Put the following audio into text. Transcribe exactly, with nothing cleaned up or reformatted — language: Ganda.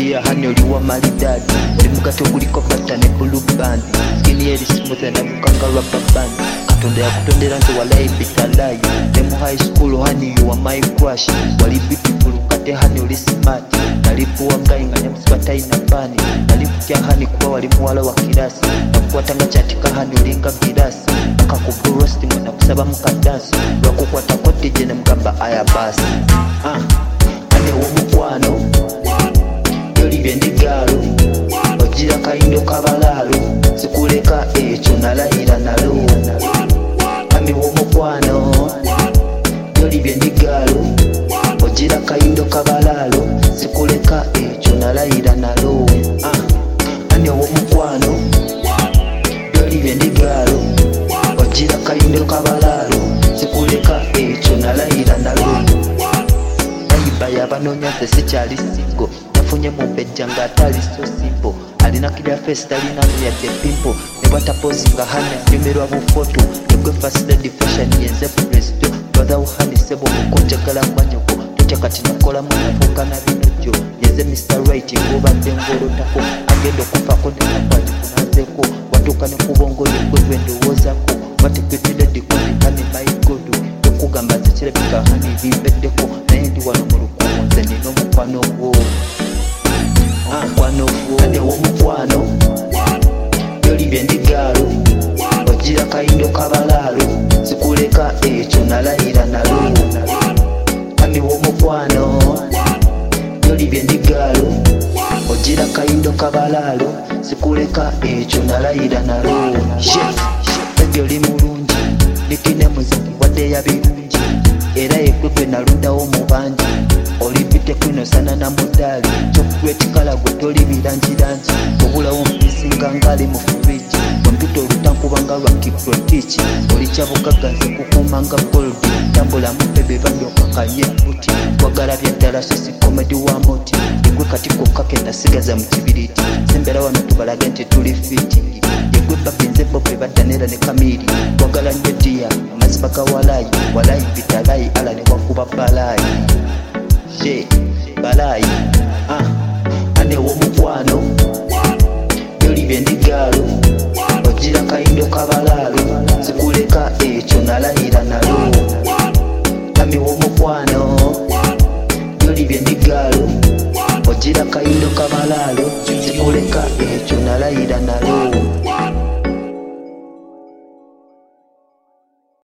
Yeah, hani oliwa maridadi oli mugato guliko bata ne blue band skinny eri smooth na mukanga rubber band katonda yakutondera nti walayi bitalayi ne mu high school hani you are my crush wali beautiful kate hani oli smart nalipuwa ngayinga ne musibata ina pani nalikutya hani kuba wali muwala wa kirasi nakukwatanga kyatika hani olinga girasi akakubu roasting na kusaba mukadansi lwakukwata kotije ne mugamba aya basi ah ane womukwano yolibye ndigalo ogira kayindo kabalalo sikuleka ekyo nalayira nalo ane womukwano yolibye ndigalo ogira kayindo kabalalo sikuleka ekyo nalayira nalo ah ane womukwano yolibye ndigalo ogira kayindo kabalalo sikuleka ekyo nalayira nalo yabanoonya nze sikyali singo yafunye mu mpejja ng'atali so simple alina kira face talina yadde pimpo ne bwatapozinga hanya nyumirwa bufoto egwe first lady fashion yenze presto brother uhani sebo mukonjagala kwanyoko tutya kati nakola munafunga na binojjo yenze mister Right ngobadde ngolotako agenda okufako nenakwaji kunanzeko watuuka ne kubongo yegwe lwendowoozako watekwetire dikondekane mayigodo okugamba nze kirabika hani bimbeddeko naye ndi wano mu lukumu nze nina omukwano gwo omukwano gwo ane w'omukwano yolibye ndigalo ogira kayindo kabalaalo sikuleka ekyo nalayira nalo ane w'omukwano yolibye ndigalo ogira kayindo kabalaalo sikuleka ekyo nalayira nalo ye ebyo oli mulungi nikine muziki wadde yabirungi era yegwe gwe nalundawo mu bangi olipite kwinosana na mudaali kyokugwetikala gwe toli birangirangi obulawo mpisinga ngali mu furiji kompyuta olutankuba lwa kiprotiki oli kyabugagga nze kukuumanga gold tambulamu bebe bandyokakanye buti wagala byaddala sisi komedi wa moti egwe kati kokka kendasigaza mu kibiriti sembera wano tubalage nti tuli fitingi yegwe babinze bobe baddanera ne kamiri wagala nnyo diya amaziba ga walayi walayi bitalayi ala ne wakuba balayi ye balayi ah ane w'omukwano yolibye ndigalo ogira kayindo kabalaalo sikuleka ekyo nalayira